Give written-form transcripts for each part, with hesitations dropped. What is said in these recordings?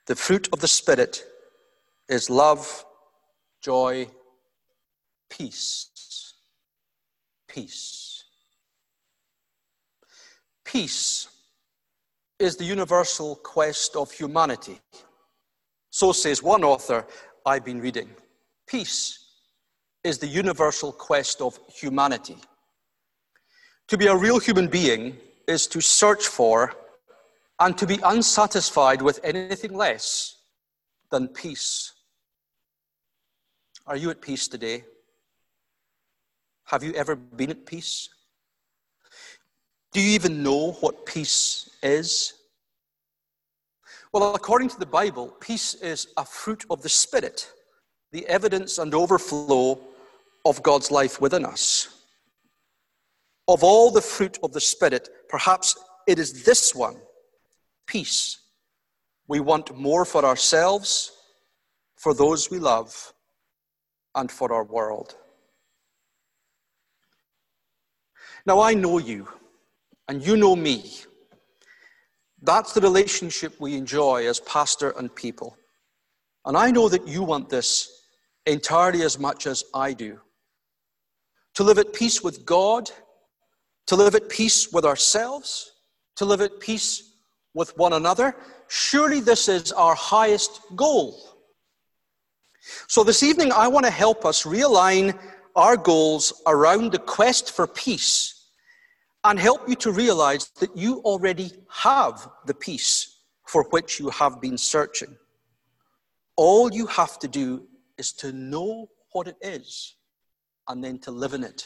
The fruit of the Spirit is love, joy, peace. Peace. Peace is the universal quest of humanity. So says one author I've been reading. Peace is the universal quest of humanity. To be a real human being is to search for and to be unsatisfied with anything less than peace. Are you at peace today? Have you ever been at peace? Do you even know what peace is? Well, according to the Bible, peace is a fruit of the Spirit, the evidence and overflow of God's life within us. Of all the fruit of the Spirit, perhaps it is this one, peace, we want more for ourselves, for those we love, and for our world. Now, I know you, and you know me. That's the relationship we enjoy as pastor and people. And I know that you want this entirely as much as I do. To live at peace with God, to live at peace with ourselves, to live at peace with one another. Surely this is our highest goal. So this evening, I want to help us realign our goals around the quest for peace and help you to realize that you already have the peace for which you have been searching. All you have to do is to know what it is and then to live in it.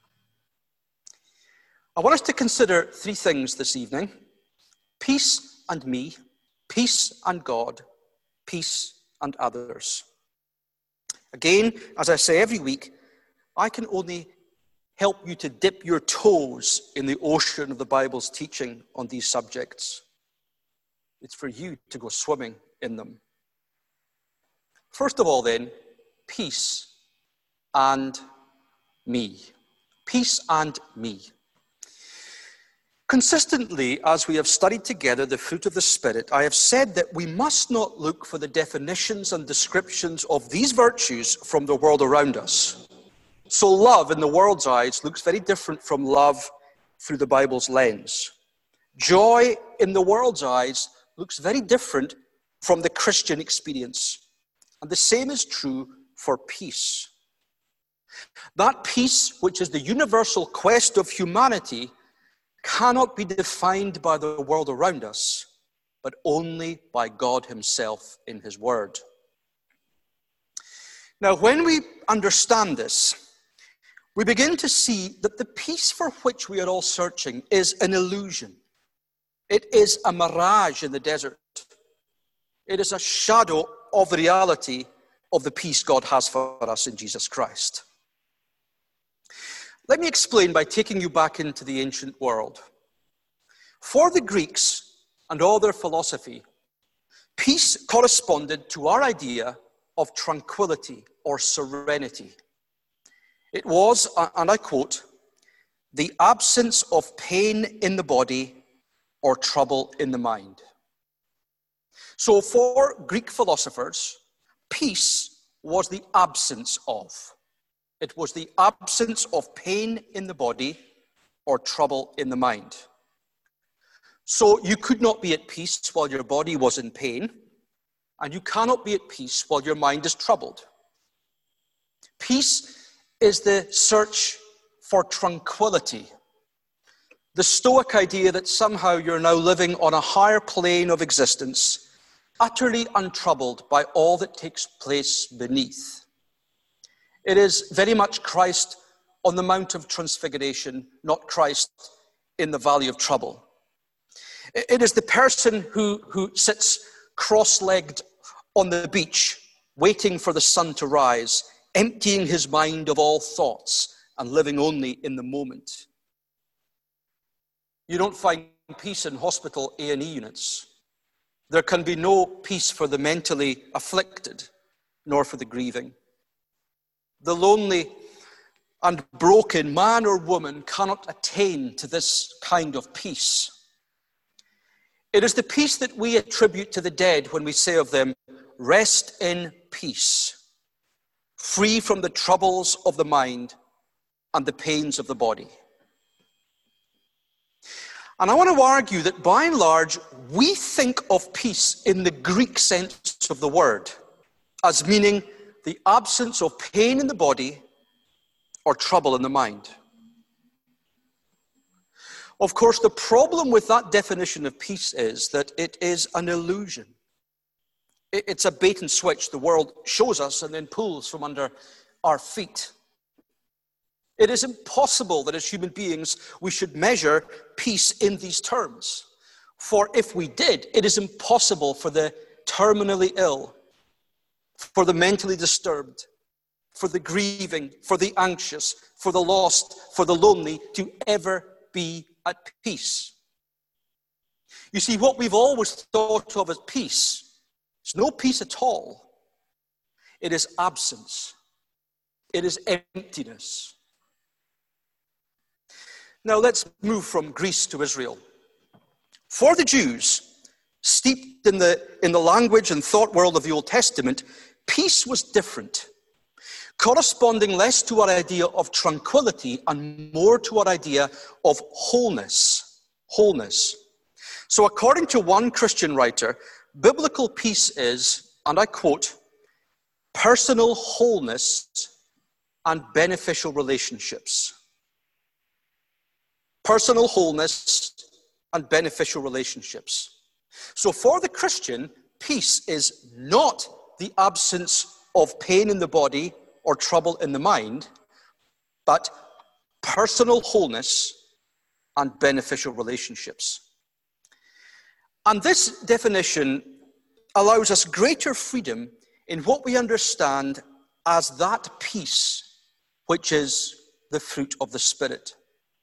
I want us to consider three things this evening: peace and me, peace and God, peace and others. Again, as I say every week, I can only help you to dip your toes in the ocean of the Bible's teaching on these subjects. It's for you to go swimming in them. First of all then, peace and me. Peace and me. Consistently, as we have studied together the fruit of the Spirit, I have said that we must not look for the definitions and descriptions of these virtues from the world around us. So love in the world's eyes looks very different from love through the Bible's lens. Joy in the world's eyes looks very different from the Christian experience. And the same is true for peace. That peace, which is the universal quest of humanity, cannot be defined by the world around us, but only by God himself in his word. Now, when we understand this, we begin to see that the peace for which we are all searching is an illusion. It is a mirage in the desert. It is a shadow of the reality of the peace God has for us in Jesus Christ. Let me explain by taking you back into the ancient world. For the Greeks and all their philosophy, peace corresponded to our idea of tranquility or serenity. It was, and I quote, the absence of pain in the body or trouble in the mind. So for Greek philosophers, peace was the absence of. It was the absence of pain in the body or trouble in the mind. So you could not be at peace while your body was in pain, and you cannot be at peace while your mind is troubled. Peace is the search for tranquility. The Stoic idea that somehow you're now living on a higher plane of existence, utterly untroubled by all that takes place beneath. It is very much Christ on the Mount of Transfiguration, not Christ in the Valley of Trouble. It is the person who sits cross-legged on the beach, waiting for the sun to rise, emptying his mind of all thoughts and living only in the moment. You don't find peace in hospital A&E units. There can be no peace for the mentally afflicted, nor for the grieving. The lonely and broken man or woman cannot attain to this kind of peace. It is the peace that we attribute to the dead when we say of them, rest in peace, free from the troubles of the mind and the pains of the body. And I want to argue that by and large, we think of peace in the Greek sense of the word, as meaning the absence of pain in the body or trouble in the mind. Of course, the problem with that definition of peace is that it is an illusion. It's a bait and switch the world shows us and then pulls from under our feet. It is impossible that as human beings we should measure peace in these terms. For if we did, it is impossible for the terminally ill, for the mentally disturbed, for the grieving, for the anxious, for the lost, for the lonely to ever be at peace. You see, what we've always thought of as peace is no peace at all. It is absence. It is emptiness. Now let's move from Greece to Israel. For the Jews, steeped in the language and thought world of the Old Testament, peace was different, corresponding less to our idea of tranquility and more to our idea of wholeness. Wholeness. So according to one Christian writer, biblical peace is, and I quote, personal wholeness and beneficial relationships. Personal wholeness and beneficial relationships. So for the Christian, peace is not the absence of pain in the body or trouble in the mind, but personal wholeness and beneficial relationships. And this definition allows us greater freedom in what we understand as that peace, which is the fruit of the Spirit.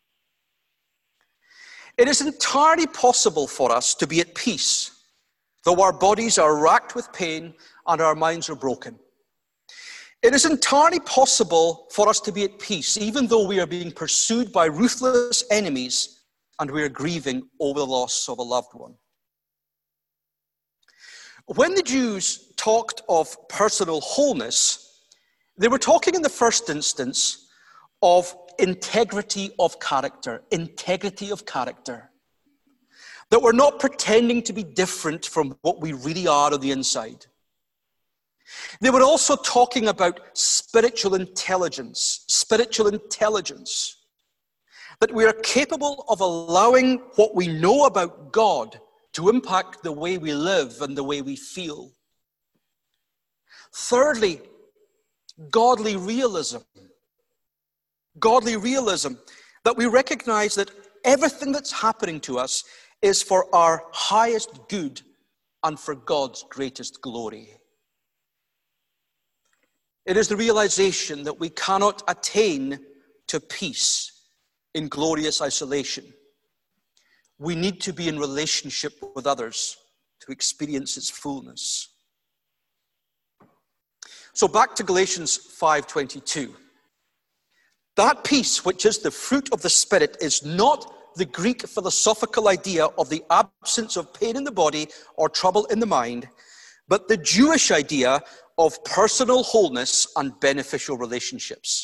It is entirely possible for us to be at peace, though our bodies are racked with pain and our minds are broken. It is entirely possible for us to be at peace, even though we are being pursued by ruthless enemies and we are grieving over the loss of a loved one. When the Jews talked of personal wholeness, they were talking in the first instance of integrity of character. Integrity of character. That we're not pretending to be different from what we really are on the inside. They were also talking about spiritual intelligence. Spiritual intelligence. That we are capable of allowing what we know about God to impact the way we live and the way we feel. Thirdly, godly realism. Godly realism, that we recognize that everything that's happening to us is for our highest good and for God's greatest glory. It is the realization that we cannot attain to peace in glorious isolation. We need to be in relationship with others to experience its fullness. So back to Galatians 5:22. That peace, which is the fruit of the Spirit, is not the Greek philosophical idea of the absence of pain in the body or trouble in the mind, but the Jewish idea of personal wholeness and beneficial relationships.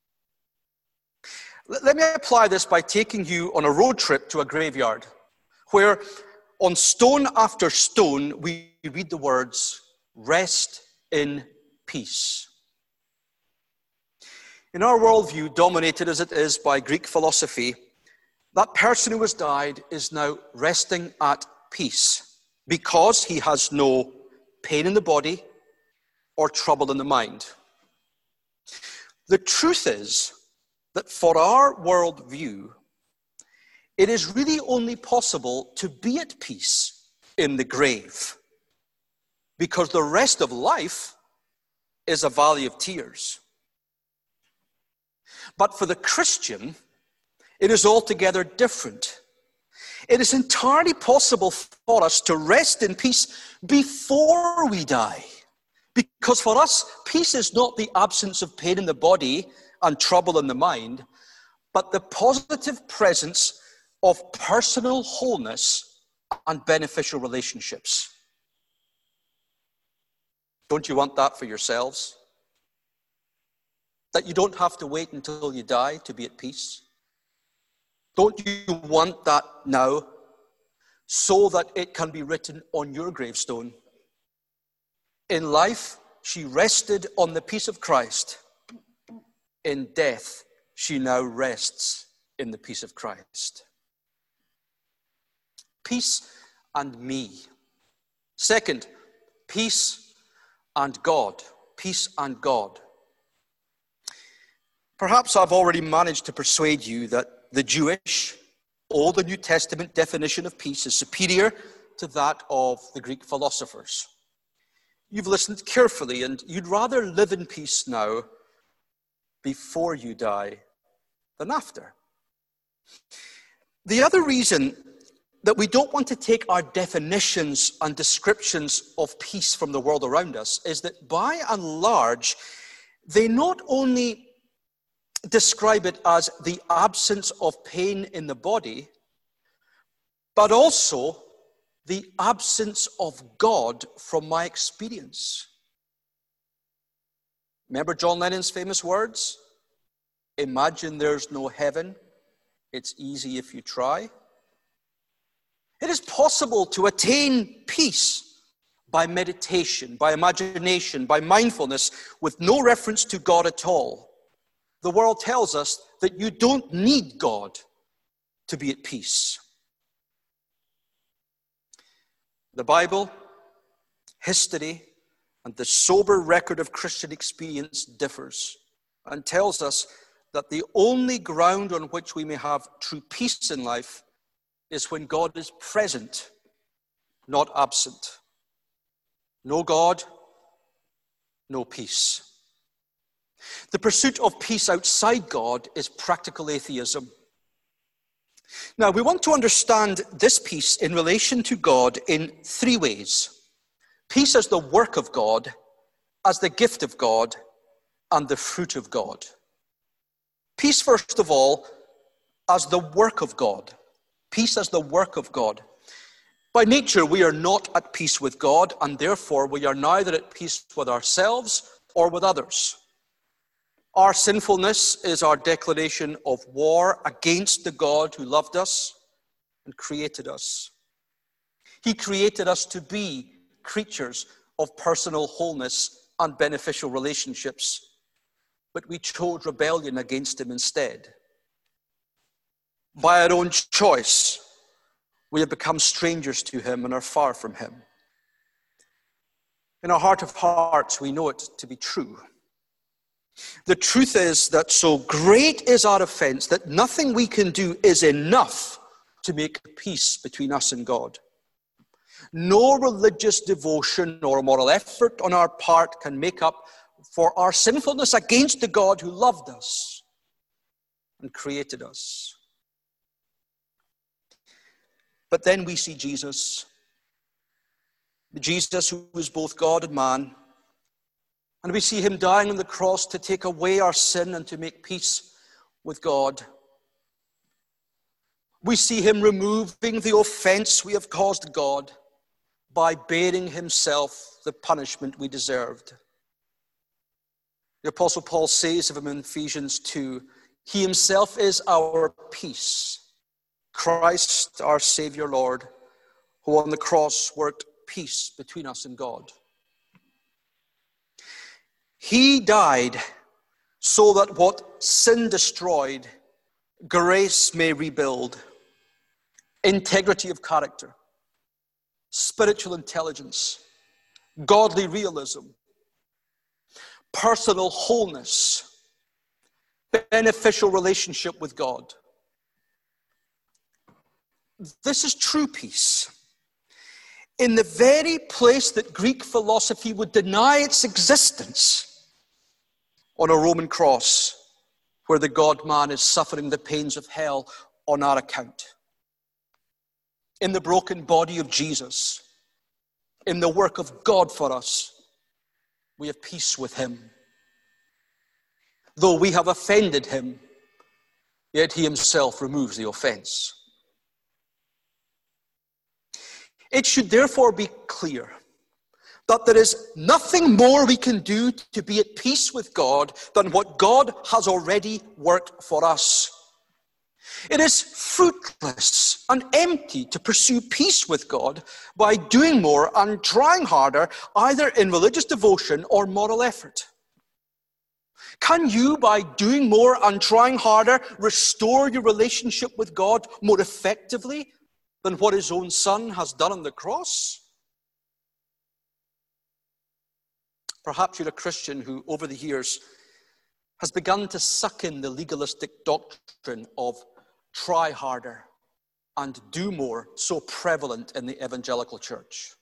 Let me apply this by taking you on a road trip to a graveyard, where on stone after stone we read the words, rest in peace. In our worldview, dominated as it is by Greek philosophy, that person who has died is now resting at peace because he has no pain in the body or trouble in the mind. The truth is that for our worldview, it is really only possible to be at peace in the grave, because the rest of life is a valley of tears. But for the Christian, it is altogether different. It is entirely possible for us to rest in peace before we die. Because for us, peace is not the absence of pain in the body and trouble in the mind, but the positive presence of personal wholeness and beneficial relationships. Don't you want that for yourselves? That you don't have to wait until you die to be at peace? Don't you want that now, so that it can be written on your gravestone? In life, she rested on the peace of Christ. In death, she now rests in the peace of Christ. Peace and me. Second, peace and God. Peace and God. Perhaps I've already managed to persuade you that the Jewish or the New Testament definition of peace is superior to that of the Greek philosophers. You've listened carefully, and you'd rather live in peace now before you die than after. The other reason that we don't want to take our definitions and descriptions of peace from the world around us is that by and large, they not only describe it as the absence of pain in the body, but also the absence of God from my experience. Remember John Lennon's famous words? Imagine there's no heaven. It's easy if you try. It is possible to attain peace by meditation, by imagination, by mindfulness, with no reference to God at all. The world tells us that you don't need God to be at peace. The Bible, history, and the sober record of Christian experience differs and tells us that the only ground on which we may have true peace in life is when God is present, not absent. No God, no peace. The pursuit of peace outside God is practical atheism. Now, we want to understand this peace in relation to God in three ways. Peace as the work of God, as the gift of God, and the fruit of God. Peace, first of all, as the work of God. Peace as the work of God. By nature, we are not at peace with God, and therefore we are neither at peace with ourselves or with others. Our sinfulness is our declaration of war against the God who loved us and created us. He created us to be creatures of personal wholeness and beneficial relationships, but we chose rebellion against him instead. By our own choice, we have become strangers to him and are far from him. In our heart of hearts, we know it to be true. The truth is that so great is our offense that nothing we can do is enough to make peace between us and God. No religious devotion or moral effort on our part can make up for our sinfulness against the God who loved us and created us. But then we see Jesus who is both God and man, and we see him dying on the cross to take away our sin and to make peace with God. We see him removing the offense we have caused God by bearing himself the punishment we deserved. The Apostle Paul says of him in Ephesians 2, he himself is our peace, Christ our Savior Lord, who on the cross worked peace between us and God. He died so that what sin destroyed, grace may rebuild. Integrity of character, spiritual intelligence, godly realism, personal wholeness, beneficial relationship with God. This is true peace. In the very place that Greek philosophy would deny its existence, on a Roman cross, where the God-man is suffering the pains of hell on our account. In the broken body of Jesus, in the work of God for us, we have peace with him. Though we have offended him, yet he himself removes the offense. It should therefore be clear that there is nothing more we can do to be at peace with God than what God has already worked for us. It is fruitless and empty to pursue peace with God by doing more and trying harder, either in religious devotion or moral effort. Can you, by doing more and trying harder, restore your relationship with God more effectively than what his own Son has done on the cross? Perhaps you're a Christian who, over the years, has begun to suck in the legalistic doctrine of try harder and do more, so prevalent in the evangelical church.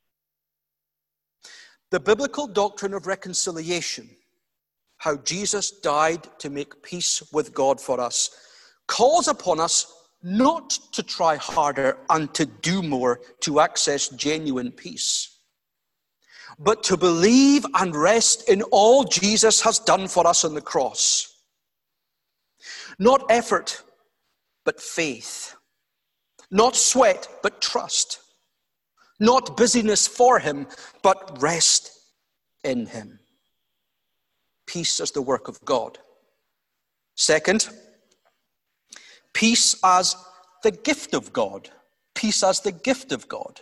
The biblical doctrine of reconciliation, how Jesus died to make peace with God for us, calls upon us not to try harder and to do more to access genuine peace, but to believe and rest in all Jesus has done for us on the cross. Not effort, but faith. Not sweat, but trust. Not busyness for him, but rest in him. Peace as the work of God. Second, peace as the gift of God. Peace as the gift of God.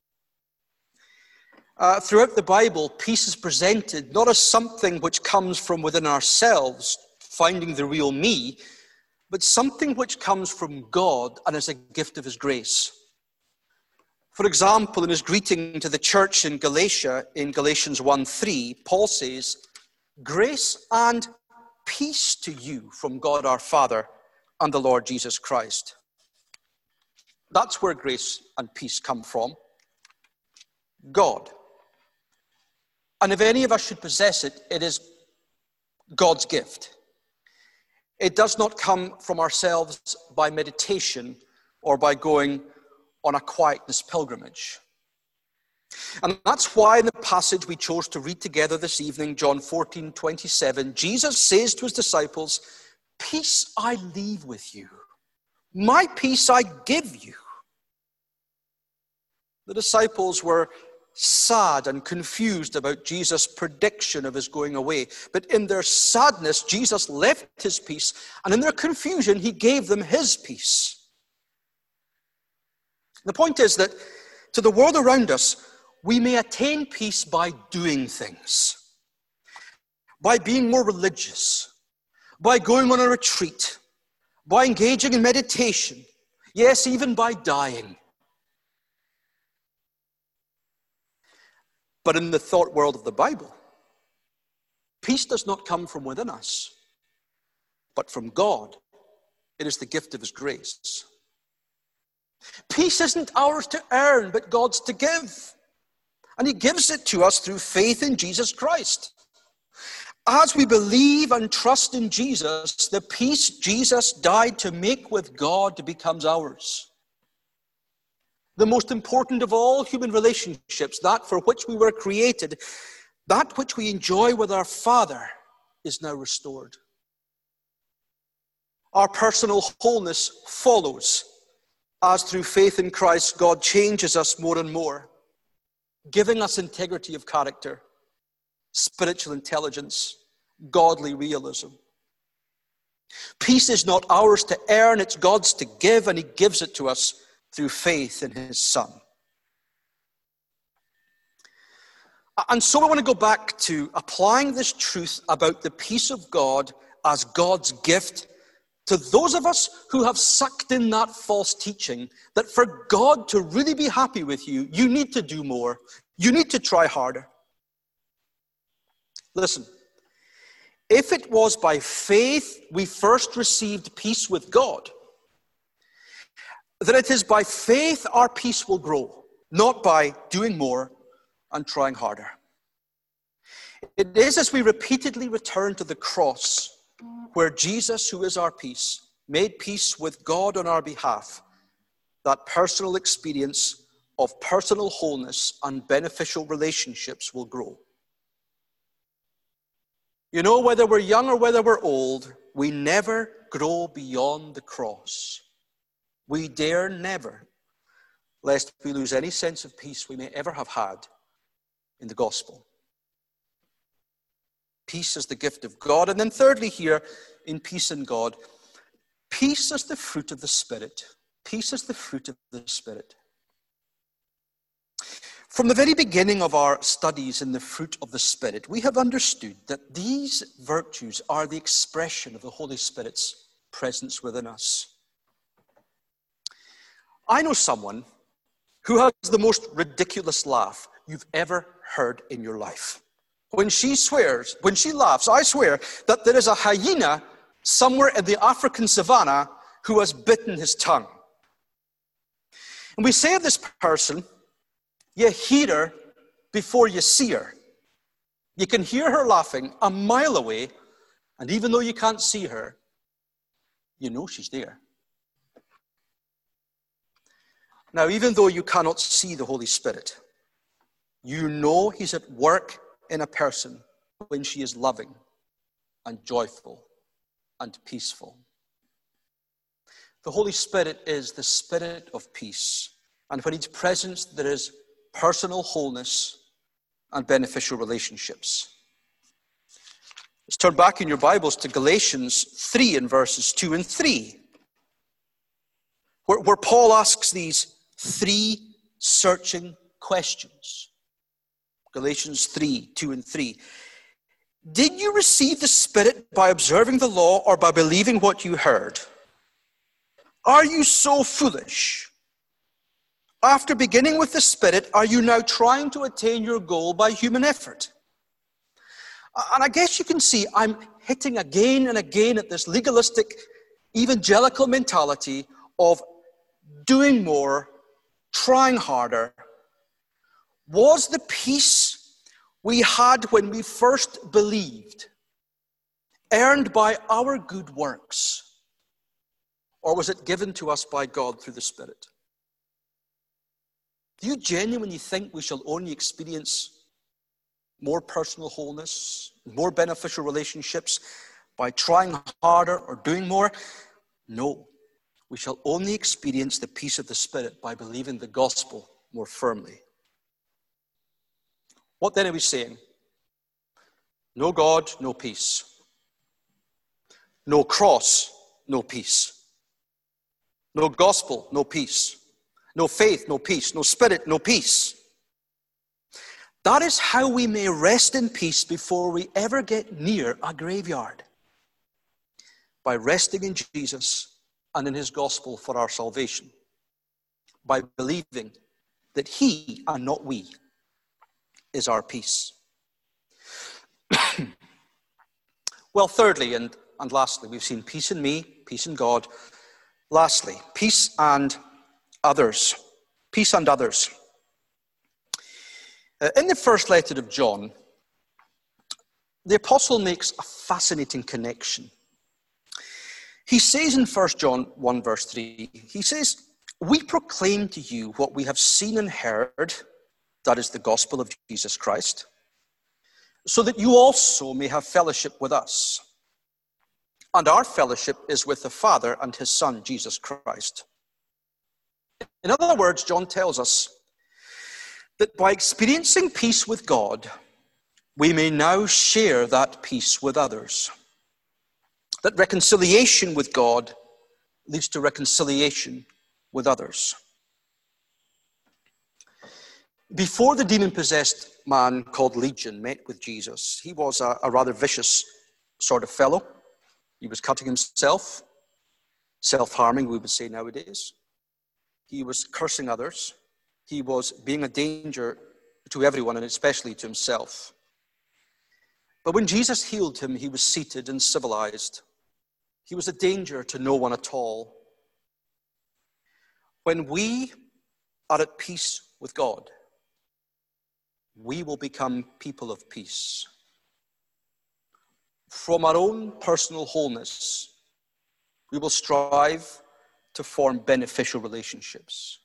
Throughout the Bible, peace is presented not as something which comes from within ourselves, finding the real me, but something which comes from God and is a gift of his grace. For example, in his greeting to the church in Galatia, in Galatians 1:3, Paul says, "Grace and peace to you from God our Father and the Lord Jesus Christ." That's where grace and peace come from. God. And if any of us should possess it, it is God's gift. It does not come from ourselves by meditation or by going on a quietness pilgrimage. And that's why in the passage we chose to read together this evening, John 14:27, Jesus says to his disciples, "Peace I leave with you. My peace I give you." The disciples were sad and confused about Jesus' prediction of his going away. But in their sadness, Jesus left his peace, and in their confusion, he gave them his peace. The point is that to the world around us, we may attain peace by doing things, by being more religious, by going on a retreat, by engaging in meditation, yes, even by dying. But in the thought world of the Bible, peace does not come from within us, but from God. It is the gift of his grace. Peace isn't ours to earn, but God's to give. And he gives it to us through faith in Jesus Christ. As we believe and trust in Jesus, the peace Jesus died to make with God becomes ours. The most important of all human relationships, that for which we were created, that which we enjoy with our Father, is now restored. Our personal wholeness follows as through faith in Christ, God changes us more and more, giving us integrity of character, spiritual intelligence, godly realism. Peace is not ours to earn, it's God's to give, and he gives it to us through faith in his Son. And so I want to go back to applying this truth about the peace of God as God's gift to those of us who have sucked in that false teaching that for God to really be happy with you, you need to do more. You need to try harder. Listen, if it was by faith we first received peace with God, then it is by faith our peace will grow, not by doing more and trying harder. It is as we repeatedly return to the cross, where Jesus, who is our peace, made peace with God on our behalf, that personal experience of personal wholeness and beneficial relationships will grow. You know, whether we're young or whether we're old, we never grow beyond the cross. We dare never lest we lose any sense of peace we may ever have had in the gospel. Peace is the gift of God. And then thirdly here, in peace in God, peace is the fruit of the Spirit. Peace is the fruit of the Spirit. From the very beginning of our studies in the fruit of the Spirit, we have understood that these virtues are the expression of the Holy Spirit's presence within us. I know someone who has the most ridiculous laugh you've ever heard in your life. When she laughs, I swear that there is a hyena somewhere in the African savannah who has bitten his tongue. And we say of this person, you hear her before you see her. You can hear her laughing a mile away, and even though you can't see her, you know she's there. Now, even though you cannot see the Holy Spirit, you know he's at work in a person when she is loving and joyful and peaceful. The Holy Spirit is the Spirit of peace, and when he's present, there is personal wholeness and beneficial relationships. Let's turn back in your Bibles to Galatians 3 and verses 2 and 3, where Paul asks these three searching questions. Galatians 3, 2 and 3. Did you receive the Spirit by observing the law or by believing what you heard? Are you so foolish? After beginning with the Spirit, are you now trying to attain your goal by human effort? And I guess you can see I'm hitting again and again at this legalistic evangelical mentality of doing more, trying harder. Was the peace we had when we first believed earned by our good works, or was it given to us by God through the Spirit? Do you genuinely think we shall only experience more personal wholeness, more beneficial relationships by trying harder or doing more? No. We shall only experience the peace of the Spirit by believing the gospel more firmly. What then are we saying? No God, no peace. No cross, no peace. No gospel, no peace. No faith, no peace. No Spirit, no peace. That is how we may rest in peace before we ever get near a graveyard. By resting in Jesus and in his gospel for our salvation. By believing that he and not we is our peace. Well, thirdly and lastly, we've seen peace in me, peace in God. Lastly, peace and others. Peace and others. In the first letter of John, the apostle makes a fascinating connection. He says in 1 John 1 verse 3, he says, we proclaim to you what we have seen and heard, that is the gospel of Jesus Christ, so that you also may have fellowship with us. And our fellowship is with the Father and his Son, Jesus Christ. In other words, John tells us that by experiencing peace with God, we may now share that peace with others. That reconciliation with God leads to reconciliation with others. Before the demon-possessed man called Legion met with Jesus, he was a rather vicious sort of fellow. He was cutting himself, self-harming, we would say nowadays. He was cursing others. He was being a danger to everyone, and especially to himself. But when Jesus healed him, he was seated and civilized. He was a danger to no one at all. When we are at peace with God, we will become people of peace. From our own personal wholeness, we will strive to form beneficial relationships.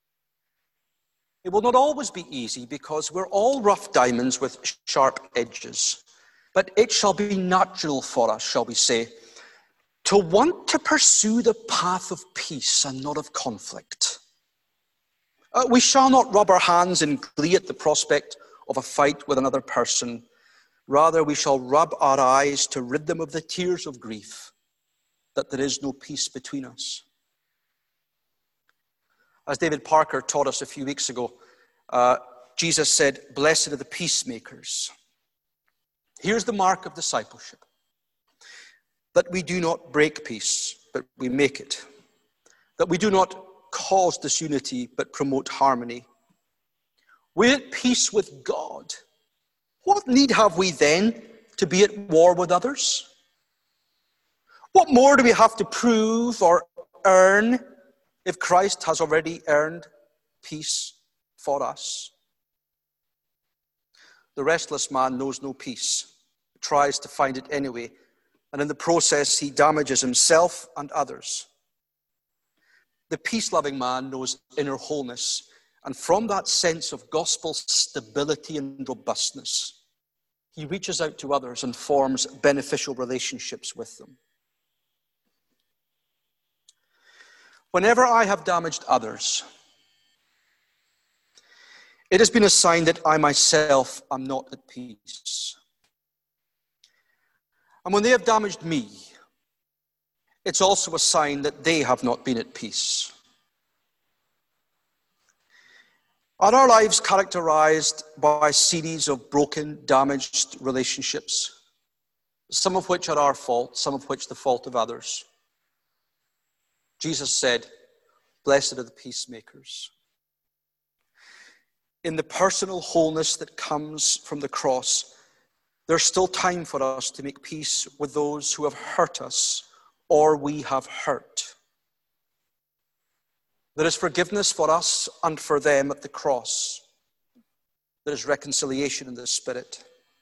It will not always be easy because we're all rough diamonds with sharp edges. But it shall be natural for us, shall we say, to want to pursue the path of peace and not of conflict. We shall not rub our hands in glee at the prospect of a fight with another person. Rather, we shall rub our eyes to rid them of the tears of grief, that there is no peace between us. As David Parker taught us a few weeks ago, Jesus said, "Blessed are the peacemakers." Here's the mark of discipleship: that we do not break peace, but we make it. That we do not cause disunity, but promote harmony. We're at peace with God. What need have we then to be at war with others? What more do we have to prove or earn if Christ has already earned peace for us? The restless man knows no peace, tries to find it anyway, and in the process he damages himself and others. The peace-loving man knows inner wholeness, and from that sense of gospel stability and robustness, he reaches out to others and forms beneficial relationships with them. Whenever I have damaged others, it has been a sign that I myself am not at peace. And when they have damaged me, it's also a sign that they have not been at peace. Are our lives characterized by a series of broken, damaged relationships, some of which are our fault, some of which the fault of others? Jesus said, "Blessed are the peacemakers." In the personal wholeness that comes from the cross, there's still time for us to make peace with those who have hurt us or we have hurt. There is forgiveness for us and for them at the cross. There is reconciliation in the Spirit.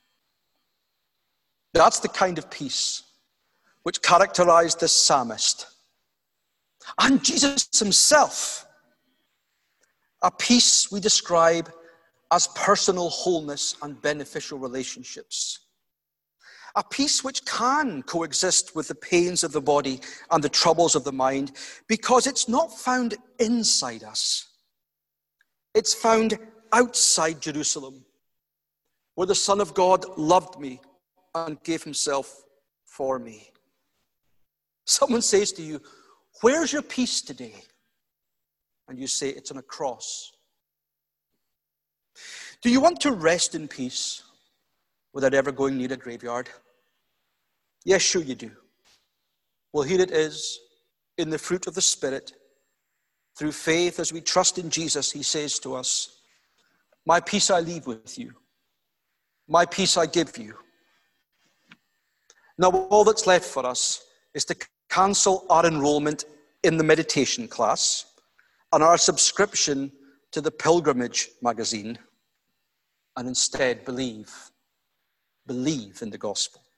That's the kind of peace which characterized the psalmist and Jesus himself. A peace we describe as personal wholeness and beneficial relationships. A peace which can coexist with the pains of the body and the troubles of the mind, because it's not found inside us. It's found outside Jerusalem, where the Son of God loved me and gave himself for me. Someone says to you, "Where's your peace today?" And you say, "It's on a cross." Do you want to rest in peace without ever going near a graveyard? Yes, sure you do. Well, here it is, in the fruit of the Spirit. Through faith, as we trust in Jesus, he says to us, "My peace I leave with you. My peace I give you." Now, all that's left for us is to cancel our enrollment in the meditation class and our subscription to the Pilgrimage magazine, and instead believe in the gospel.